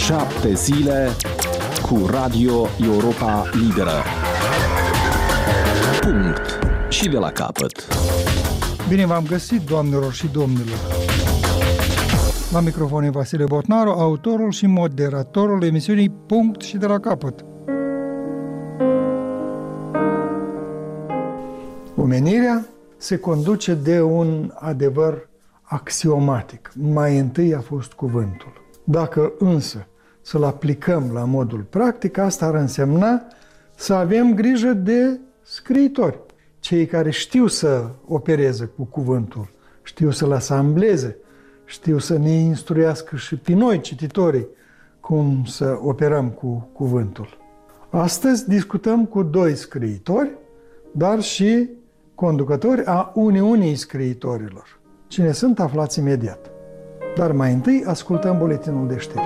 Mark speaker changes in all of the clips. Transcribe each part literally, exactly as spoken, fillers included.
Speaker 1: Șapte zile cu Radio Europa Liberă. Punct. Și de la capăt.
Speaker 2: Bine v-am găsit, doamnelor și domnilor. La microfon e Vasile Botnaru, autorul și moderatorul emisiunii Punct și de la capăt. Omenirea se conduce de un adevăr axiomatic. Mai întâi a fost cuvântul. Dacă însă să-l aplicăm la modul practic, asta ar însemna să avem grijă de scriitori. Cei care știu să opereze cu cuvântul, știu să-l asambleze, știu să ne instruiască și pe noi, cititorii, cum să operăm cu cuvântul. Astăzi discutăm cu doi scriitori, dar și conducători a Uniunii Scriitorilor. Cine sunt, aflați imediat. Dar mai întâi ascultăm buletinul de știri.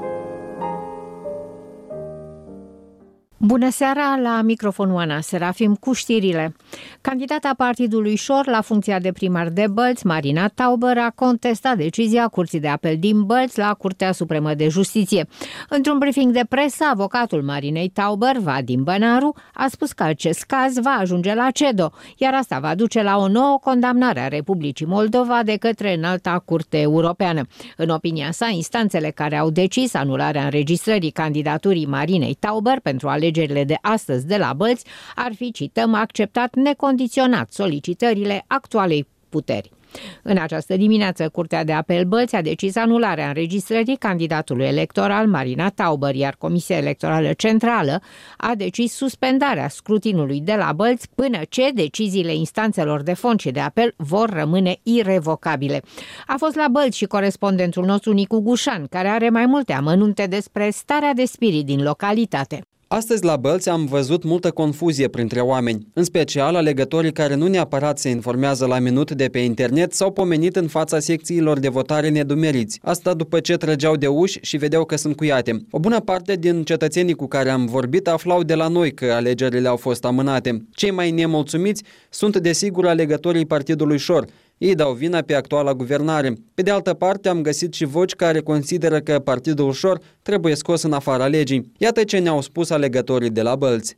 Speaker 3: Bună seara, la microfon Oana Serafim cu știrile. Candidata Partidului Șor la funcția de primar de Bălți, Marina Tauber, a contestat decizia Curții de Apel din Bălți la Curtea Supremă de Justiție. Într-un briefing de presă, avocatul Marinei Tauber, Vadim Bănaru, a spus că acest caz va ajunge la C E D O, iar asta va duce la o nouă condamnare a Republicii Moldova de către Înalta Curte Europeană. În opinia sa, instanțele care au decis anularea înregistrării candidaturii Marinei Tauber pentru alegeri Alegerile de astăzi de la Bălți ar fi, cităm, acceptat necondiționat solicitările actualei puteri. În această dimineață, Curtea de Apel Bălți a decis anularea înregistrării candidatului electoral Marina Tauber, iar Comisia Electorală Centrală a decis suspendarea scrutinului de la Bălți până ce deciziile instanțelor de fond și de apel vor rămâne irevocabile. A fost la Bălți și corespondentul nostru Nicu Gușan, care are mai multe amănunte despre starea de spirit din localitate.
Speaker 4: Astăzi la Bălți am văzut multă confuzie printre oameni, în special alegătorii care nu neapărat se informează la minut de pe internet sau pomenit în fața secțiilor de votare nedumeriți. Asta după ce trăgeau de uși și vedeau că sunt cuiate. O bună parte din cetățenii cu care am vorbit aflau de la noi că alegerile au fost amânate. Cei mai nemulțumiți sunt desigur alegătorii Partidului Șor. Ei dau vina pe actuala guvernare. Pe de altă parte, am găsit și voci care consideră că Partidul Șor trebuie scos în afara legii. Iată ce ne-au spus alegătorii de la Bălți.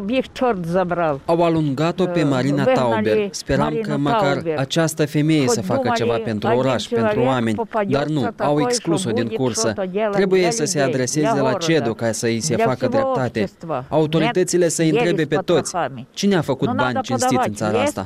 Speaker 4: Au alungat-o pe Marina Tauber. Speram că măcar această femeie să facă ceva pentru oraș, pentru oameni, dar nu, au exclus-o din cursă. Trebuie să se adreseze la C E D O ca să îi se facă dreptate. Autoritățile să întrebe pe toți. Cine a făcut bani cinstiți în țara asta?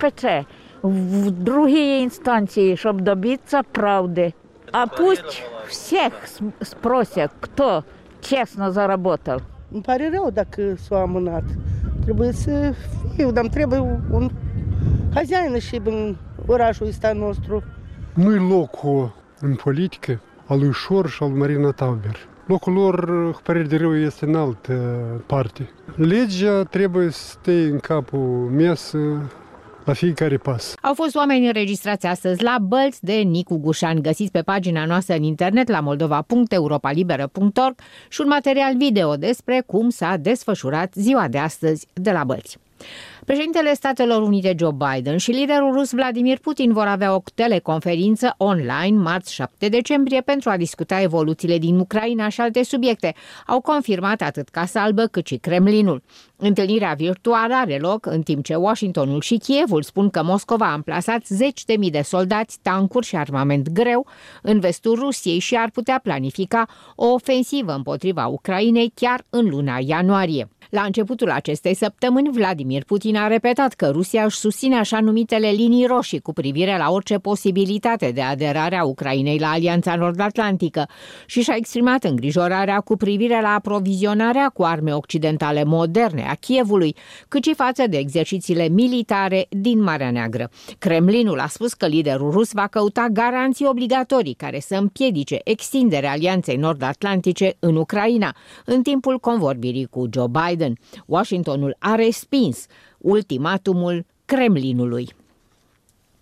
Speaker 5: В другие инстанции, чтобы добиться правды. А пусть всех спросят, кто честно заработал.
Speaker 6: Îmi pare rău dacă s-a amânat. Trebuie să fiu, dar trebuie un hăzeană și în orașul ăsta nostru.
Speaker 7: Nu-i locul în politică al lui Șor și al lui Marina Tauber. Locul lor, cu părere de rău, este în altă parte. Legea trebuie să stea în capul mesă la fiecare pas.
Speaker 3: Au fost oameni înregistrați astăzi la Bălți de Nicu Gușan, găsiți pe pagina noastră în internet la moldova punct europalibera punct org și un material video despre cum s-a desfășurat ziua de astăzi de la Bălți. Președintele Statelor Unite Joe Biden și liderul rus Vladimir Putin vor avea o teleconferință online marți șapte decembrie pentru a discuta evoluțiile din Ucraina și alte subiecte. Au confirmat atât Casa Albă cât și Kremlinul. Întâlnirea virtuală are loc în timp ce Washingtonul și Kievul spun că Moscova a amplasat zeci de mii de soldați, tancuri și armament greu în vestul Rusiei și ar putea planifica o ofensivă împotriva Ucrainei chiar în luna ianuarie. La începutul acestei săptămâni, Vladimir Putin a repetat că Rusia își susține așa numitele linii roșii cu privire la orice posibilitate de aderare a Ucrainei la Alianța Nord-Atlantică și și-a exprimat îngrijorarea cu privire la aprovizionarea cu arme occidentale moderne a Kievului, cât și față de exercițiile militare din Marea Neagră. Kremlinul a spus că liderul rus va căuta garanții obligatorii care să împiedice extinderea Alianței Nord-Atlantice în Ucraina, în timpul convorbirii cu Joe Biden. Washingtonul a respins ultimatumul Kremlinului.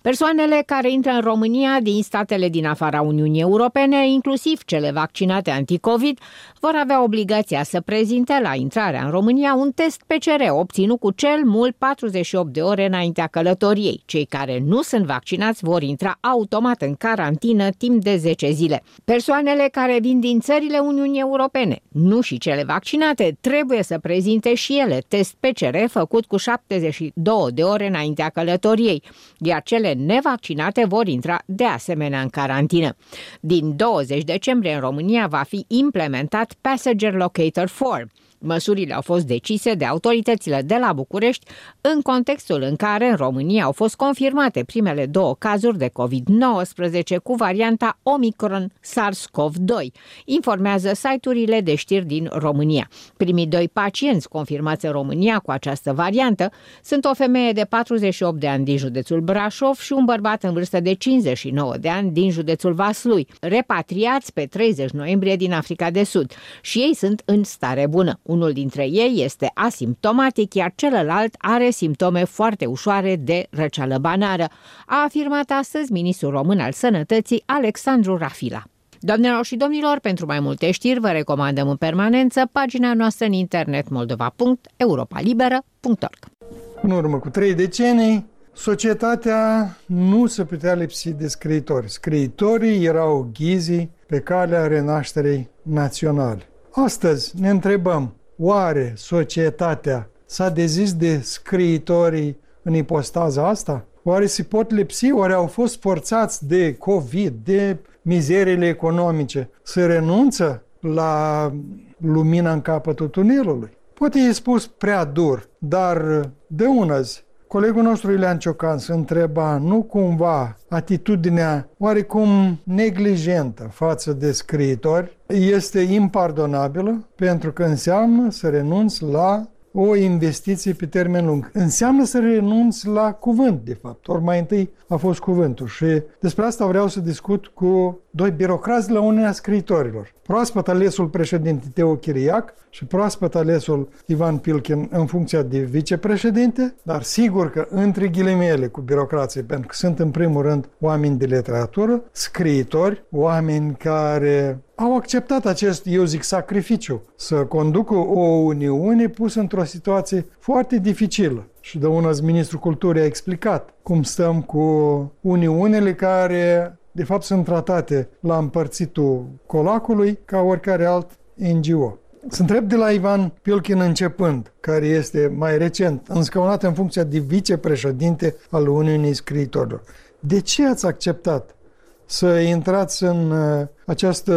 Speaker 3: Persoanele care intră în România din statele din afara Uniunii Europene, inclusiv cele vaccinate anticovid, vor avea obligația să prezinte la intrarea în România un test P C R obținut cu cel mult patruzeci și opt de ore înaintea călătoriei. Cei care nu sunt vaccinați vor intra automat în carantină timp de zece zile. Persoanele care vin din țările Uniunii Europene, nu și cele vaccinate, trebuie să prezinte și ele test P C R făcut cu șaptezeci și două de ore înaintea călătoriei, iar cele nevaccinate vor intra de asemenea în carantină. Din douăzeci decembrie în România va fi implementat Passenger Locator Form. Măsurile au fost decise de autoritățile de la București în contextul în care în România au fost confirmate primele două cazuri de covid nouăsprezece cu varianta Omicron SARS-CoV doi, informează site-urile de știri din România. Primii doi pacienți confirmați în România cu această variantă sunt o femeie de patruzeci și opt de ani din județul Brașov și un bărbat în vârstă de cincizeci și nouă de ani din județul Vaslui, repatriați pe treizeci noiembrie din Africa de Sud, și ei sunt în stare bună. Unul dintre ei este asimptomatic, iar celălalt are simptome foarte ușoare de răceală banară, a afirmat astăzi ministrul român al Sănătății, Alexandru Rafila. Doamnelor și domnilor, pentru mai multe știri vă recomandăm în permanență pagina noastră în internet moldova punct europa liberă punct org.
Speaker 2: În urmă cu trei decenii, societatea nu se putea lipsi de scriitori. Scriitorii erau ghizii pe calea renașterei naționale. Astăzi ne întrebăm, oare societatea s-a dezis de scriitorii în ipostaza asta? Oare se pot lipsi? Oare au fost forțați de COVID, de mizeriile economice, să renunță la lumina în capătul tunelului? Poate e spus prea dur, dar de unăzi, colegul nostru Ilean Ciocan se întreba, nu cumva atitudinea oarecum neglijentă față de scriitori este impardonabilă, pentru că înseamnă să renunți la o investiție pe termen lung. Înseamnă să renunți la cuvânt, de fapt. Ori mai întâi a fost cuvântul. Și despre asta vreau să discut cu doi birocrați de la Uniunea Scriitorilor. Proaspăt alesul președinte Teo Chiriac și proaspăt alesul Ivan Pilkin în funcția de vicepreședinte, dar sigur că între ghilimele cu birocrații, pentru că sunt în primul rând oameni de literatură, scriitori, oameni care au acceptat acest, eu zic, sacrificiu, să conducă o Uniune pusă într-o situație foarte dificilă. Și de unăzi ministrul culturii a explicat cum stăm cu uniunile care, de fapt, sunt tratate la împărțitul colacului ca oricare alt N G O. Să întreb de la Ivan Pilkin începând, care este mai recent înscăunat în funcția de vicepreședinte al Uniunii Scriitorilor. De ce ați acceptat să intrați în această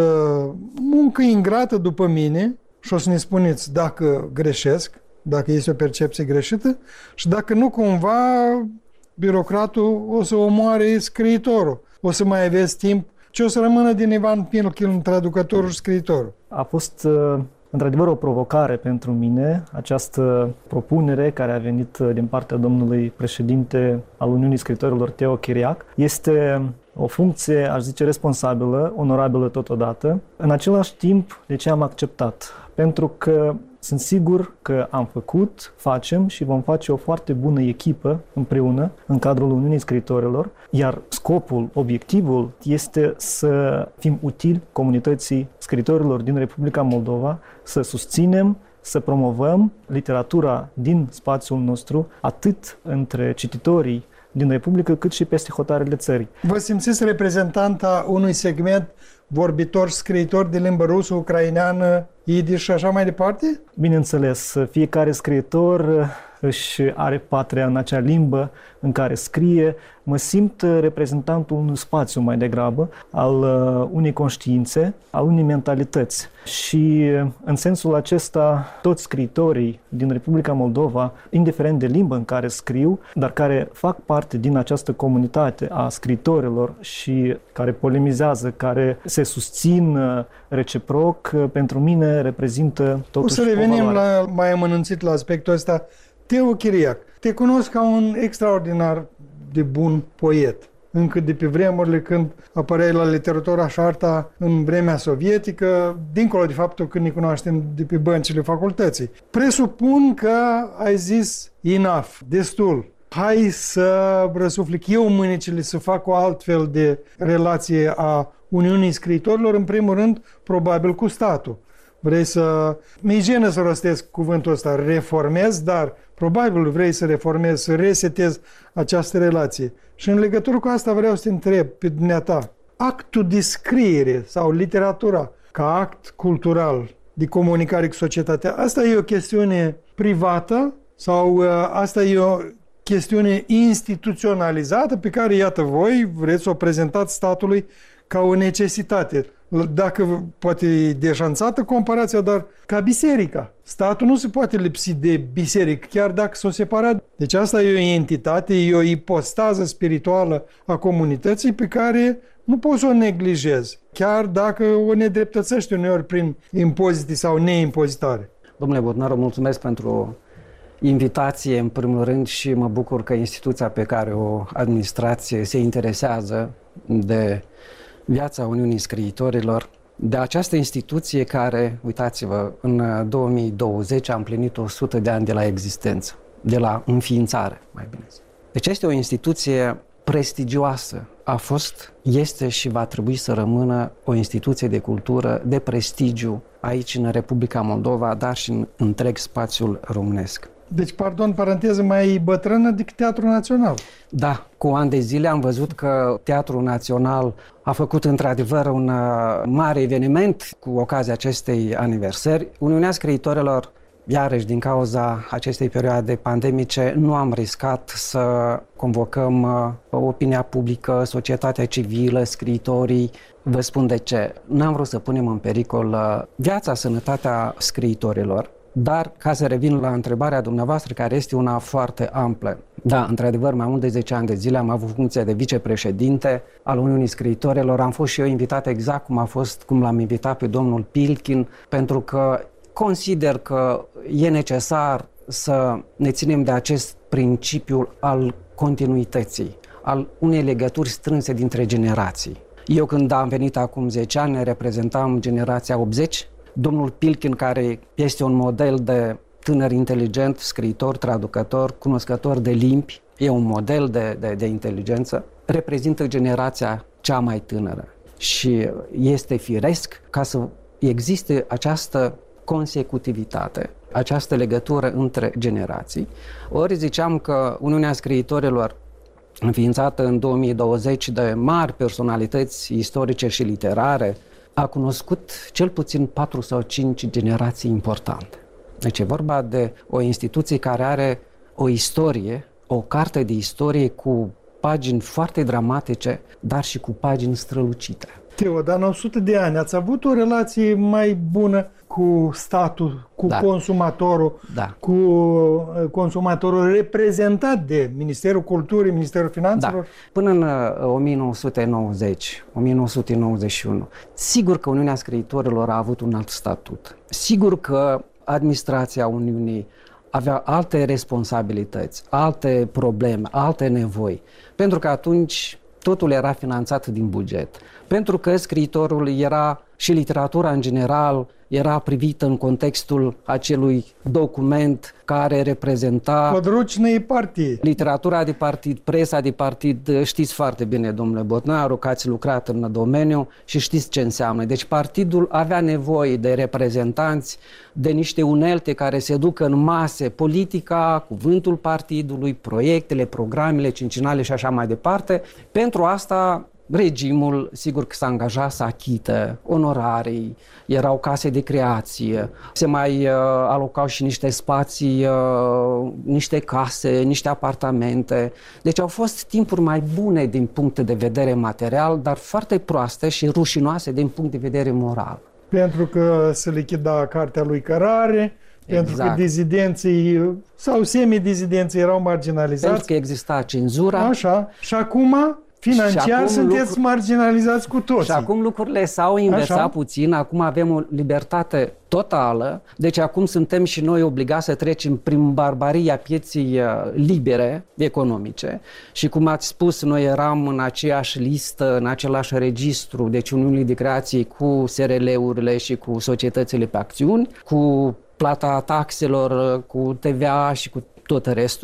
Speaker 2: muncă ingrată după mine și o să ne spuneți dacă greșesc, dacă este o percepție greșită și dacă nu cumva birocratul o să omoare scriitorul, o să mai aveți timp, ce o să rămână din Ivan Pilkin, traducătorul și scriitorul?
Speaker 8: A fost într-adevăr o provocare pentru mine această propunere care a venit din partea domnului președinte al Uniunii Scriitorilor, Teo Chiriac. Este o funcție, aș zice, responsabilă, onorabilă totodată. În același timp, de ce am acceptat? Pentru că sunt sigur că am făcut, facem și vom face o foarte bună echipă împreună în cadrul Uniunii Scriitorilor, iar scopul, obiectivul este să fim utili comunității scriitorilor din Republica Moldova, să susținem, să promovăm literatura din spațiul nostru, atât între cititorii din Republică, cât și peste hotarele țării.
Speaker 2: Vă simțiți reprezentanta unui segment vorbitor, scriitor de limbă rusă, ucraineană, idiș și așa mai departe?
Speaker 8: Bineînțeles, fiecare scriitor își are patria în acea limbă în care scrie. Mă simt reprezentantul unui spațiu mai degrabă, al unei conștiințe, al unei mentalități. Și în sensul acesta, toți scriitorii din Republica Moldova, indiferent de limbă în care scriu, dar care fac parte din această comunitate a scriitorilor și care polemizează, care se susțin reciproc, pentru mine reprezintă totuși o
Speaker 2: valoare. O să revenim
Speaker 8: la,
Speaker 2: mai amănunțit la aspectul ăsta. Teo Chiriac, te cunosc ca un extraordinar de bun poet. Încă de pe vremurile când apăreai la literatura și arta în vremea sovietică, dincolo de faptul că ne cunoaștem de pe băncile facultății. Presupun că ai zis enough, destul. hai să răsuflec eu mânecile, să fac o altfel de relație a Uniunii Scriitorilor, în primul rând, probabil cu statul. Vrei să... Mi-e jenă să rostesc cuvântul ăsta, reformez, dar probabil vrei să reformezi, să resetezi această relație. Și în legătură cu asta vreau să te întreb pe dumneata. Actul de scriere sau literatura ca act cultural de comunicare cu societatea, asta e o chestiune privată sau uh, asta e o chestiune instituționalizată pe care, iată, voi vreți să o prezentați statului ca o necesitate. Dacă poate e deșanțată comparația, dar ca biserica. Statul nu se poate lipsi de biserică, chiar dacă s-o separat. Deci asta e o entitate, e o ipostază spirituală a comunității pe care nu poți să o neglijezi, chiar dacă o nedreptățești uneori prin impozite sau neimpozitare.
Speaker 9: Domnule Botnaru, mulțumesc pentru invitație în primul rând și mă bucur că instituția pe care o administrație se interesează de viața Uniunii Scriitorilor, de această instituție care, uitați-vă, în două mii douăzeci a împlinit o sută de ani de la existență, de la înființare, mai bine zis. Deci este o instituție prestigioasă. A fost, este și va trebui să rămână o instituție de cultură de prestigiu aici în Republica Moldova, dar și în întreg spațiul românesc.
Speaker 2: Deci, pardon, paranteză, mai bătrână decât Teatrul Național.
Speaker 9: Da, cu ani de zile am văzut că Teatrul Național a făcut într-adevăr un mare eveniment cu ocazia acestei aniversări. Uniunea Scriitorilor, iarăși din cauza acestei perioade pandemice, nu am riscat să convocăm opinia publică, societatea civilă, scriitorii. Vă spun de ce. N-am vrut să punem în pericol viața, sănătatea scriitorilor. Dar, ca să revin la întrebarea dumneavoastră, care este una foarte amplă. Da, într-adevăr, mai mult de zece ani de zile am avut funcția de vicepreședinte al Uniunii Scriitorilor. Am fost și eu invitat exact cum a fost, cum l-am invitat pe domnul Pilkin, pentru că consider că e necesar să ne ținem de acest principiu al continuității, al unei legături strânse dintre generații. Eu, când am venit acum zece ani, reprezentam generația optzeci. Domnul Pilkin, care este un model de tânăr inteligent, scriitor, traducător, cunoscător de limbi, e un model de, de, de inteligență, reprezintă generația cea mai tânără. Și este firesc ca să existe această consecutivitate, această legătură între generații. Ori ziceam că Uniunea Scriitorilor, înființată în două mii douăzeci de mari personalități istorice și literare, a cunoscut cel puțin patru sau cinci generații importante. Deci e vorba de o instituție care are o istorie, o carte de istorie cu pagini foarte dramatice, dar și cu pagini strălucite.
Speaker 2: Teo, dar în o sută de ani ați avut o relație mai bună cu statul, cu
Speaker 9: da.
Speaker 2: consumatorul,
Speaker 9: da.
Speaker 2: cu consumatorul reprezentat de Ministerul Culturii, Ministerul Finanțelor?
Speaker 9: Da. Până în o mie nouă sute nouăzeci, o mie nouă sute nouăzeci și unu, sigur că Uniunea Scriitorilor a avut un alt statut. Sigur că administrația Uniunii avea alte responsabilități, alte probleme, alte nevoi, pentru că atunci totul era finanțat din buget. Pentru că scriitorul era și literatura în general era privită în contextul acelui document care reprezenta
Speaker 2: Podrucnei partii.
Speaker 9: Literatura de partid, presa de partid. Știți foarte bine, domnule Botnaru, că ați lucrat în domeniu și știți ce înseamnă. Deci partidul avea nevoie de reprezentanți, de niște unelte care se ducă în mase, politica, cuvântul partidului, proiectele, programele cincinale și așa mai departe. Pentru asta regimul, sigur că s-a angajat să achită onorarii, erau case de creație, se mai uh, alocau și niște spații, uh, niște case, niște apartamente. Deci au fost timpuri mai bune din punct de vedere material, dar foarte proaste și rușinoase din punct de vedere moral.
Speaker 2: Pentru că se lichida cartea lui Cărare, exact. Pentru că dizidenții sau semidizidenții erau marginalizați.
Speaker 9: Pentru că exista cenzura.
Speaker 2: Așa. Și acum... Financiar sunteți lucru... marginalizați cu toții.
Speaker 9: Și acum lucrurile s-au inversat Așa? puțin, acum avem o libertate totală, deci acum suntem și noi obligați să trecem prin barbaria pieței libere economice și cum ați spus, noi eram în aceeași listă, în același registru, deci Uniunii de Creație cu S R L-urile și cu societățile pe acțiuni, cu plata taxelor, cu T V A și cu tot restul.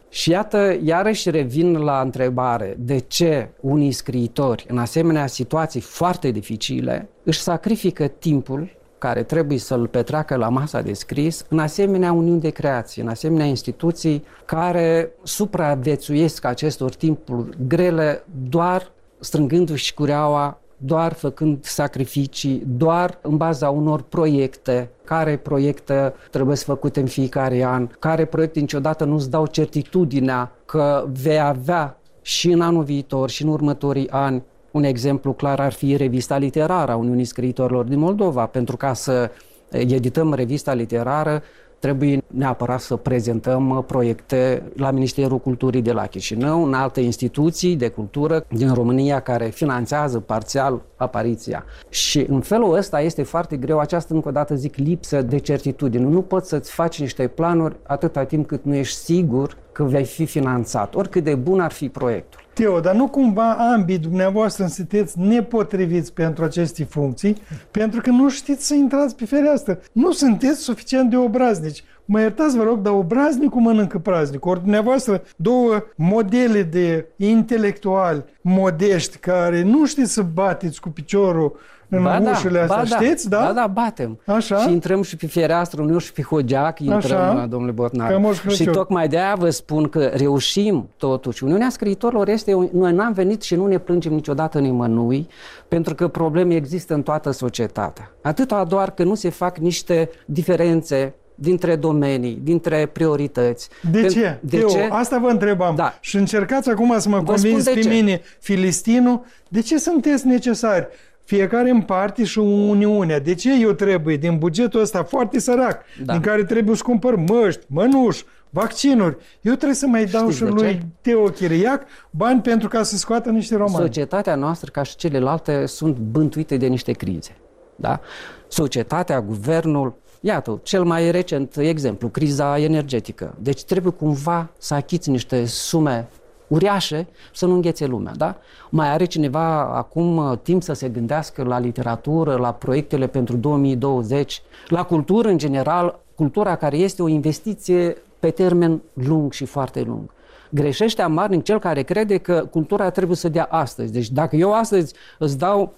Speaker 9: Și iată, iarăși revin la întrebare, de ce unii scriitori, în asemenea situații foarte dificile, își sacrifică timpul care trebuie să-l petreacă la masa de scris în asemenea uniuni de creație, în asemenea instituții care supraviețuiesc acestor timpuri grele doar strângându-și cureaua, doar făcând sacrificii, doar în baza unor proiecte, care proiecte trebuie să făcute în fiecare an, care proiecte niciodată nu-ți dau certitudinea că vei avea și în anul viitor și în următorii ani. Un exemplu clar ar fi revista literară a Uniunii Scriitorilor din Moldova. Pentru ca să edităm revista literară, trebuie neapărat să prezentăm proiecte la Ministerul Culturii de la Chișinău, în alte instituții de cultură din România care finanțează parțial apariția. Și în felul ăsta este foarte greu, această, încă o dată zic, lipsă de certitudine. Nu poți să-ți faci niște planuri atâta timp cât nu ești sigur că vei fi finanțat, oricât de bun ar fi proiectul.
Speaker 2: Teo, dar nu cumva ambii dumneavoastră sunteți nepotriviți pentru aceste funcții, pentru că nu știți să intrați pe fereastră. Nu sunteți suficient de obraznici. Mă iertați, vă rog, dar obraznicul mănâncă praznic. Ori dumneavoastră două modele de intelectuali modești care nu știți să bateți cu piciorul în
Speaker 9: ba
Speaker 2: ușile
Speaker 9: da,
Speaker 2: astea,
Speaker 9: ba
Speaker 2: știți, da?
Speaker 9: Da, da, batem.
Speaker 2: Așa?
Speaker 9: Și intrăm și pe fereastră, nu și pe hogeac, intrăm,
Speaker 2: Așa?
Speaker 9: domnule Botnar. Și tocmai de aia vă spun că reușim totuși. Uniunea Scriitorilor este, noi n-am venit și nu ne plângem niciodată nimănui, pentru că probleme există în toată societatea. Atâta doar că nu se fac niște diferențe dintre domenii, dintre priorități.
Speaker 2: De ce?
Speaker 9: De
Speaker 2: Teo,
Speaker 9: ce?
Speaker 2: asta vă întrebam.
Speaker 9: Da.
Speaker 2: Și încercați acum să mă convingeți pe mine, Filistinul, de ce sunteți necesari? Fiecare în parte și Uniunea. De ce eu trebuie, din bugetul ăsta foarte sărac, da. din care trebuie să cumpăr măști, mănuși, vaccinuri, eu trebuie să mai dau
Speaker 9: Știți
Speaker 2: și lui ce? Teo Chiriac bani pentru ca să scoată niște romani.
Speaker 9: Societatea noastră, ca și celelalte, sunt bântuite de niște crize. Da? Societatea, guvernul, iată, cel mai recent exemplu, criza energetică. Deci trebuie cumva să achiți niște sume uriașe să nu înghețe lumea, da? Mai are cineva acum timp să se gândească la literatură, la proiectele pentru două mii douăzeci, la cultură în general, cultura care este o investiție pe termen lung și foarte lung. Greșește amarnic cel care crede că cultura trebuie să dea astăzi. Deci dacă eu astăzi îți dau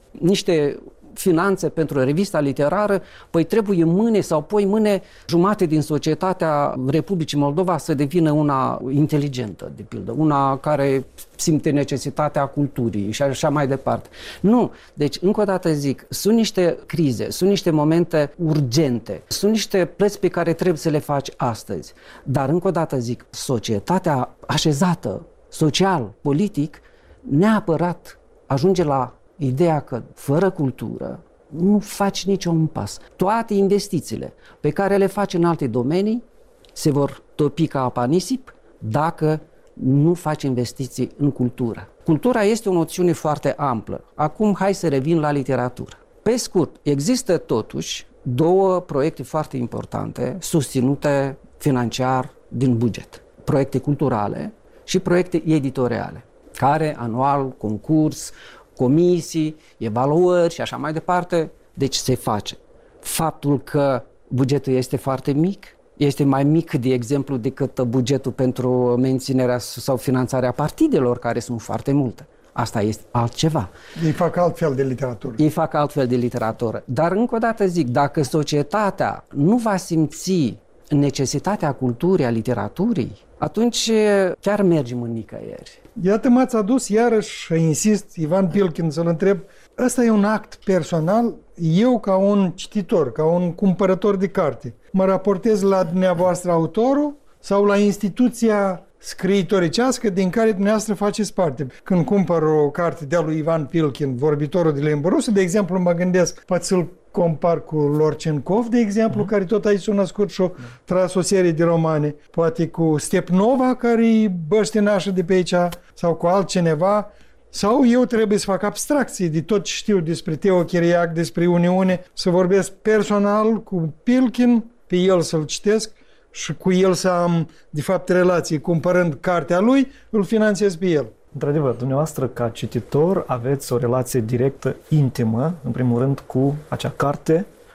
Speaker 9: niște finanțe pentru revista literară, păi trebuie mâine sau poi mâine jumate din societatea Republicii Moldova să devină una inteligentă, de pildă, una care simte necesitatea culturii și așa mai departe. Nu. Deci, încă o dată zic, sunt niște crize, sunt niște momente urgente, sunt niște plăți pe care trebuie să le faci astăzi. Dar, încă o dată zic, societatea așezată, social, politic, neapărat ajunge la ideea că fără cultură nu faci niciun pas. Toate investițiile pe care le faci în alte domenii se vor topi ca apa nisip dacă nu faci investiții în cultură. Cultura este o noțiune foarte amplă. Acum hai să revin la literatură. Pe scurt, există totuși două proiecte foarte importante susținute financiar din buget. Proiecte culturale și proiecte editoriale, care anual, concurs, comisii, evaluări și așa mai departe. Deci se face. Faptul că bugetul este foarte mic, este mai mic, de exemplu, decât bugetul pentru menținerea sau finanțarea partidelor, care sunt foarte multe. Asta este altceva.
Speaker 2: Ei fac altfel de literatură.
Speaker 9: Ei fac altfel de literatură. Dar, încă o dată zic, dacă societatea nu va simți necesitatea culturii, a literaturii, atunci chiar mergem în nicăieri.
Speaker 2: Iată, m-ați adus iarăși, și insist, Ivan Pilkin, să-l întreb, ăsta e un act personal, eu ca un cititor, ca un cumpărător de carte, mă raportez la dumneavoastră autorul sau la instituția scriitoricească din care dumneavoastră faceți parte. Când cumpăr o carte de-a lui Ivan Pilkin, vorbitorul de limbă rusă, de exemplu, mă gândesc, poate să-l compar cu Lorcenkov, de exemplu, mm. care tot aici s-a născut și-a tras o serie de romane, poate cu Stepnova, care e băștinașă de pe aici, sau cu altcineva, sau eu trebuie să fac abstracții de tot ce știu despre Teo Chiriac, despre Uniune, să vorbesc personal cu Pilkin, pe el să-l citesc și cu el să am, de fapt, relații. Cumpărând cartea lui, îl finanțez pe el.
Speaker 8: Într-adevăr, dumneavoastră, ca cititor, aveți o relație directă, intimă, în primul rând, cu acea carte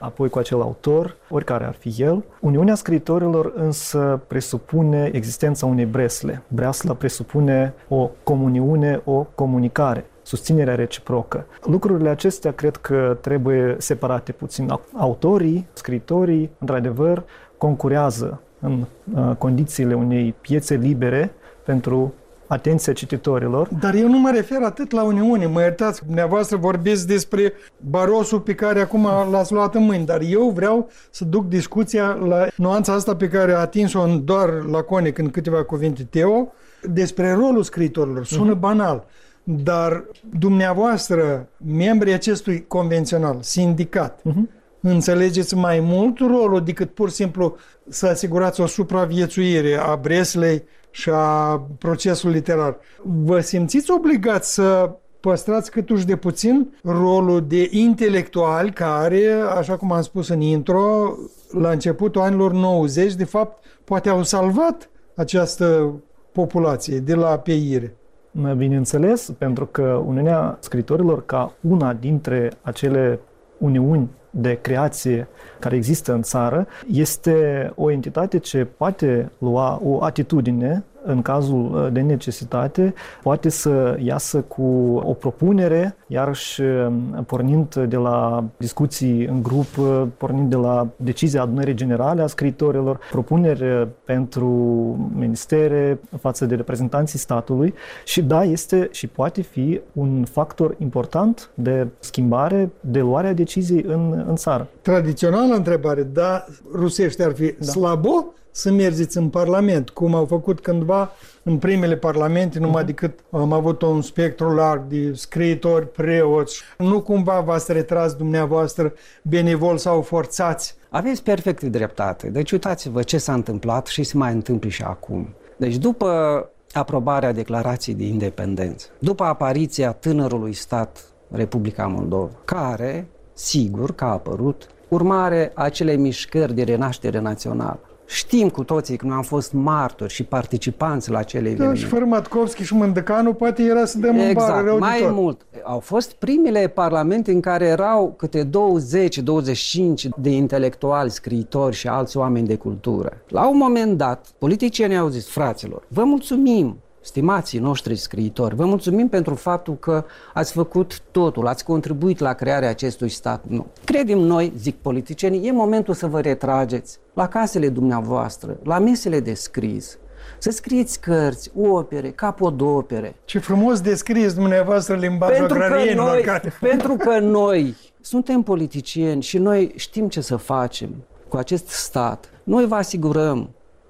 Speaker 8: apoi cu acel autor, oricare ar fi el. Uniunea scriitorilor însă presupune existența unei bresle. Breasla presupune o comuniune, o comunicare, susținerea reciprocă. Lucrurile acestea cred că trebuie separate puțin. Autorii, scriitorii, într-adevăr, concurează în uh, condițiile unei piețe libere pentru atenția cititorilor.
Speaker 2: Dar eu nu mă refer atât la Uniune. Mă iertați, dumneavoastră vorbiți despre Barosul pe care acum l-ați luat în mâini, dar eu vreau să duc discuția la nuanța asta pe care a atins-o doar laconic în câteva cuvinte Teo, despre rolul scriitorilor. Sună uh-huh. banal, dar dumneavoastră, membrii acestui convențional, sindicat, uh-huh. înțelegeți mai mult rolul decât pur și simplu să asigurați o supraviețuire a Breslei și a procesului literar. Vă simțiți obligați să păstrați câtuși de puțin rolul de intelectuali care, așa cum am spus în intro, la începutul anilor nouăzeci, de fapt, poate au salvat această populație de la peire?
Speaker 8: Bineînțeles, pentru că Uniunea Scriitorilor, ca una dintre acele uniuni de creație care există în țară, este o entitate ce poate lua o atitudine în cazul de necesitate, poate să iasă cu o propunere, iarăși pornind de la discuții în grup, pornind de la decizia adunării generale a scriitorilor, propuneri pentru ministere față de reprezentanții statului și da, este și poate fi un factor important de schimbare, de luarea deciziei în, în țară.
Speaker 2: Tradițională întrebare, da, rusește ar fi da. slabo să mergeți în Parlament, cum au făcut cândva în primele parlamente, numai uh-huh. decât am avut un spectru larg de scriitori, preoți. Nu cumva v-ați retras dumneavoastră benevol sau forțați?
Speaker 9: Aveți perfect dreptate. Deci uitați-vă ce s-a întâmplat și se mai întâmplă și acum. Deci după aprobarea declarației de independență, după apariția tânărului stat Republica Moldova, care, sigur că a apărut urmare a acelei mișcări de renaștere națională. Știm cu toții că noi am fost martori și participanți la acele evenimente.
Speaker 2: Da, și fără Matkovski și Mândăcanu poate era să dăm
Speaker 9: exact,
Speaker 2: în bară rău
Speaker 9: mai
Speaker 2: de tot.
Speaker 9: mult. Au fost primele parlamente în care erau câte douăzeci douăzeci și cinci de intelectuali, scriitori și alți oameni de cultură. La un moment dat, politicienii au zis, fraților, vă mulțumim, stimații noștri scriitori, vă mulțumim pentru faptul că ați făcut totul, ați contribuit la crearea acestui stat. Nu. Credem noi, zic politicienii, e momentul să vă retrageți la casele dumneavoastră, la mesele de scris, să scrieți cărți, opere, capodopere.
Speaker 2: Ce frumos descrieți dumneavoastră limbajul
Speaker 9: pentru
Speaker 2: agrarienilor.
Speaker 9: Că noi, pentru că noi suntem politicieni și noi știm ce să facem cu acest stat. Noi vă asigurăm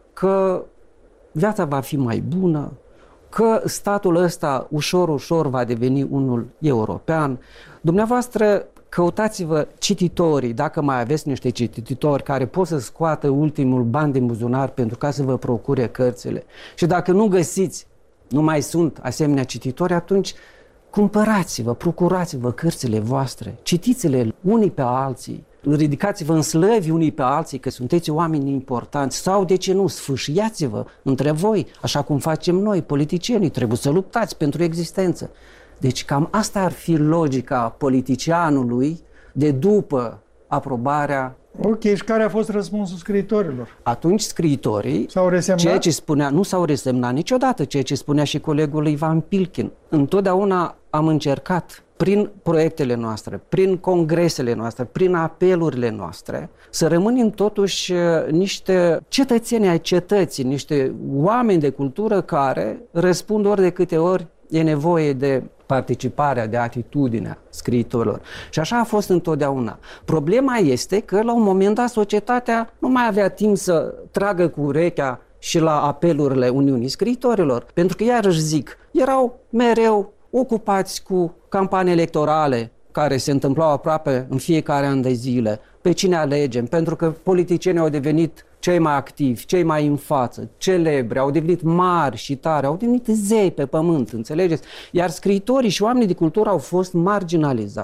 Speaker 9: că viața va fi mai bună, că statul ăsta ușor, ușor va deveni unul european. Dumneavoastră căutați-vă cititorii, dacă mai aveți niște cititori care pot să scoată ultimul ban din buzunar pentru ca să vă procure cărțile. Și dacă nu găsiți, nu mai sunt asemenea cititori, atunci cumpărați-vă, procurați-vă cărțile voastre, citiți-le unii pe alții, ridicați-vă în slăvi unii pe alții că sunteți oameni importanți sau, de ce nu, sfâșiați-vă între voi, așa cum facem noi, politicienii, trebuie să luptați pentru existență. Deci cam asta ar fi logica politicianului de după aprobarea.
Speaker 2: Ok, și care a fost răspunsul scriitorilor?
Speaker 9: Atunci scriitorii,
Speaker 2: s-au resemnat?
Speaker 9: Ceea ce spunea, nu s-au resemnat niciodată, ceea ce spunea și colegul Ivan Pilkin. Întotdeauna am încercat, prin proiectele noastre, prin congresele noastre, prin apelurile noastre, să rămânem totuși niște cetățeni ai cetății, niște oameni de cultură care răspund ori de câte ori e nevoie de participarea, de atitudinea scriitorilor. Și așa a fost întotdeauna. Problema este că la un moment dat societatea nu mai avea timp să tragă cu urechea și la apelurile Uniunii Scriitorilor, pentru că, iarăși zic, erau mereu ocupați cu campanii electorale care se întâmplau aproape în fiecare an de zile. Pe cine alegem? Pentru că politicienii au devenit cei mai activi, cei mai în față, celebri, au devenit mari și tari, au devenit zei pe pământ, înțelegeți? Iar scriitorii și oamenii de cultură au fost marginalizați.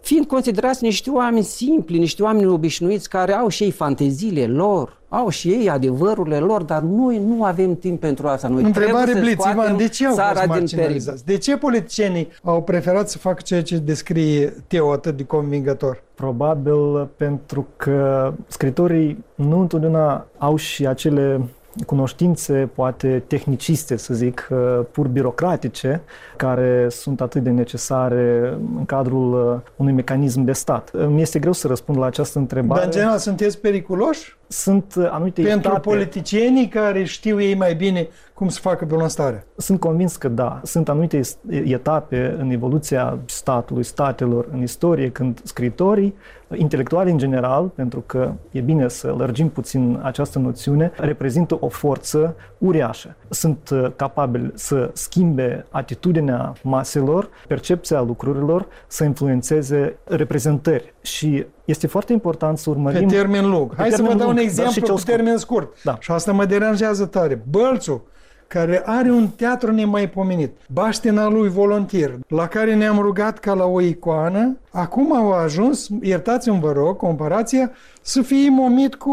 Speaker 9: fiind considerați niște oameni simpli, niște oameni obișnuiți care au și ei fanteziile lor, au și ei adevărurile lor, dar noi nu avem timp pentru asta. Noi
Speaker 2: Întrebare Blitz, Ivan, de ce au fost marginalizați?
Speaker 9: Peric.
Speaker 2: De ce politicienii au preferat să facă ceea ce descrie Teo atât de convingător?
Speaker 8: Probabil pentru că scritorii nu întotdeauna au și acele cunoștințe, poate tehniciste, să zic, pur birocratice, care sunt atât de necesare în cadrul unui mecanism de stat. Mi este greu să răspund la această întrebare.
Speaker 2: Dar, în general, sunteți periculoși?
Speaker 8: Sunt anumite
Speaker 2: Pentru
Speaker 8: etape.
Speaker 2: politicienii care știu ei mai bine cum să facă bunăstarea.
Speaker 8: Sunt convins că da. Sunt anumite etape în evoluția statului, statelor, în istorie, când scritorii, intelectuali în general, pentru că e bine să lărgim puțin această noțiune, reprezintă o forță uriașă. Sunt capabili să schimbe atitudinea maselor, percepția lucrurilor, să influențeze reprezentări. Și este foarte important să urmărim...
Speaker 2: Pe termen lung. Hai să vă dau un exemplu pe termen scurt.
Speaker 8: Da.
Speaker 2: Și asta mă deranjează tare. Bălțu, care are un teatru nemaipomenit, baștina lui voluntar, la care ne-am rugat ca la o icoană, acum au ajuns, iertați-mi vă rog, comparația, să fie momit cu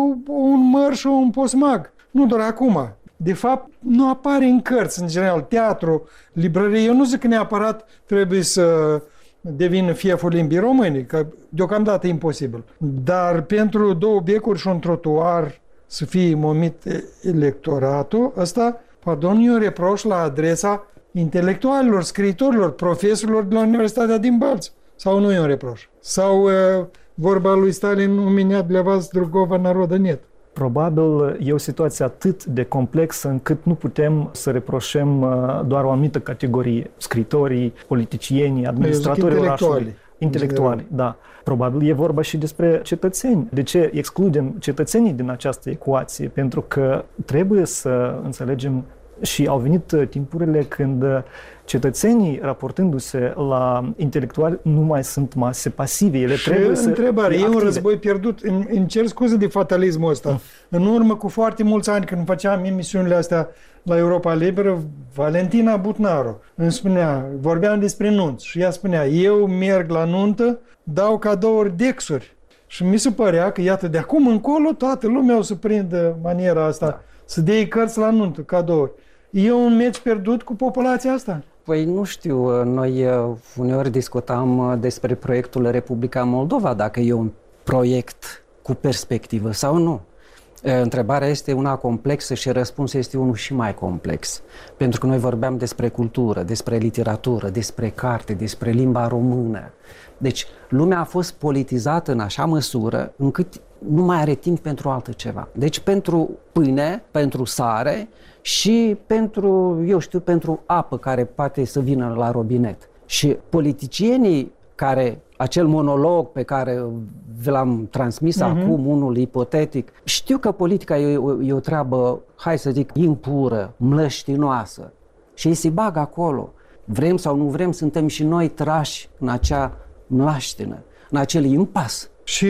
Speaker 2: un măr și un posmag. Nu doar acum. De fapt, nu apare în cărți, în general, teatru, librărie. Eu nu zic că neapărat trebuie să devină fieful limbii române, că deocamdată e imposibil. Dar pentru două becuri și un trotuar să fie momit electoratul, ăsta, pardon, e un reproș la adresa intelectualilor, scriitorilor, profesorilor de la Universitatea din Bălți. Sau nu e un reproș? Sau uh, vorba lui Stalin, un меня для вас другого народа нет.
Speaker 8: Probabil e o situație atât de complexă încât nu putem să reproșăm doar o anumită categorie. Scritorii, politicienii, administratorii orașului. Intelectuali, da. Probabil e vorba și despre cetățeni. De ce excludem cetățenii din această ecuație? Pentru că trebuie să înțelegem și au venit timpurile când cetățenii, raportându-se la intelectuali, nu mai sunt mase pasive. Ele
Speaker 2: și
Speaker 8: trebuie să
Speaker 2: întrebare, e un război pierdut. Îmi, îmi cer scuze de fatalismul ăsta. Mm. În urmă cu foarte mulți ani, când făceam emisiunile astea la Europa Liberă, Valentina Butnaru îmi spunea, vorbeam despre nunți și ea spunea, eu merg la nuntă, dau cadouri dexuri. Și mi se părea că, iată, de acum încolo, toată lumea o să prindă maniera asta, da. Să dea cărți la nuntă, cadouri. E un meci pierdut cu populația asta?
Speaker 9: Păi nu știu, noi uneori discutam despre proiectul Republica Moldova, dacă e un proiect cu perspectivă sau nu. Întrebarea este una complexă și răspunsul este unul și mai complex. Pentru că noi vorbeam despre cultură, despre literatură, despre carte, despre limba română. Deci lumea a fost politizată în așa măsură încât nu mai are timp pentru altă ceva. Deci pentru pâine, pentru sare și pentru, eu știu, pentru apă care poate să vină la robinet. Și politicienii care, acel monolog pe care vi l-am transmis uh-huh. acum, unul ipotetic, știu că politica e o, e o treabă, hai să zic, impură, mlăștinoasă. Și ei se bagă acolo. Vrem sau nu vrem, suntem și noi trași în acea mlaștină, în acel impas.
Speaker 2: Și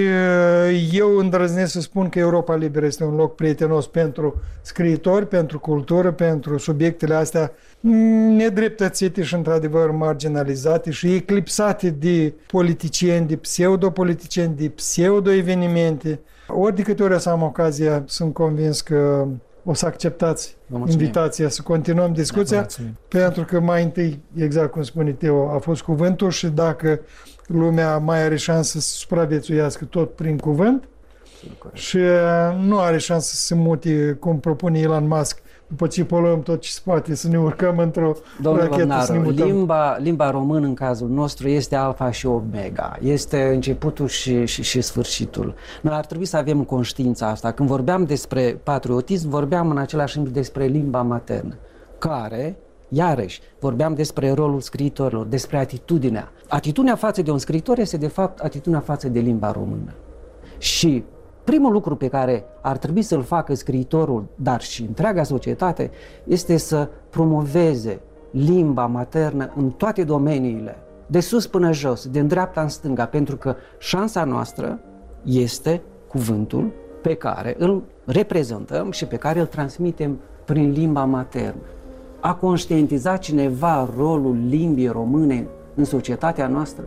Speaker 2: eu îndrăznesc să spun că Europa Liberă este un loc prietenos pentru scriitori, pentru cultură, pentru subiectele astea nedreptățite și într-adevăr marginalizate și eclipsate de politicieni, de pseudopoliticieni, de pseudo-evenimente. Ori de câte ori o să am ocazia, sunt convins că o să acceptați invitația să continuăm discuția, pentru că mai întâi, exact cum spune Teo, a fost cuvântul și dacă lumea mai are șansă să supraviețuiască tot prin cuvânt și nu are șansă să se mute, cum propune Elon Musk, după ce poluăm tot ce se poate, să ne urcăm într-o
Speaker 9: Domnul
Speaker 2: rachetă,
Speaker 9: Vărnaru,
Speaker 2: să ne mutăm.
Speaker 9: Limba, limba română în cazul nostru este alfa și omega, este începutul și, și, și sfârșitul. Noi ar trebui să avem conștiința asta. Când vorbeam despre patriotism, vorbeam în același timp despre limba maternă, care, iarăși, vorbeam despre rolul scriitorilor, despre atitudinea. Atitudinea față de un scriitor este, de fapt, atitudinea față de limba română. Și primul lucru pe care ar trebui să-l facă scriitorul, dar și întreaga societate, este să promoveze limba maternă în toate domeniile, de sus până jos, de dreapta în stânga, pentru că șansa noastră este cuvântul pe care îl reprezentăm și pe care îl transmitem prin limba maternă. A conștientiza cineva rolul limbii române în societatea noastră,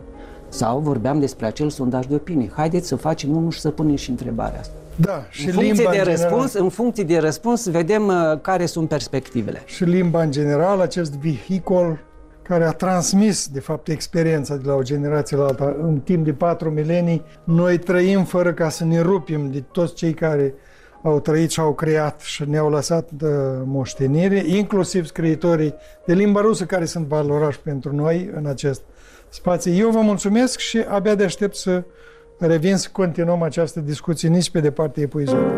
Speaker 9: Sau vorbeam despre acel sondaj de opinie. Haideți să facem unul și să punem și întrebarea asta.
Speaker 2: Da, și
Speaker 9: în funcție
Speaker 2: limba
Speaker 9: de
Speaker 2: în
Speaker 9: răspuns,
Speaker 2: general,
Speaker 9: în funcție de răspuns, vedem uh, care sunt perspectivele.
Speaker 2: și limba în general, acest vehicul care a transmis, de fapt, experiența de la o generație la alta. În timp de patru milenii, noi trăim fără ca să ne rupim de toți cei care au trăit și au creat și ne-au lăsat de moștenire, inclusiv scriitorii de limba rusă care sunt valoroși pentru noi în acest spațiu. Eu vă mulțumesc și abia de aștept să revin să continuăm această discuție nici pe departe epuizată.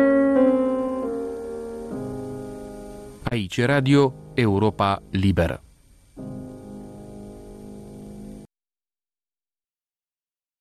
Speaker 10: Aici Radio Europa Liberă.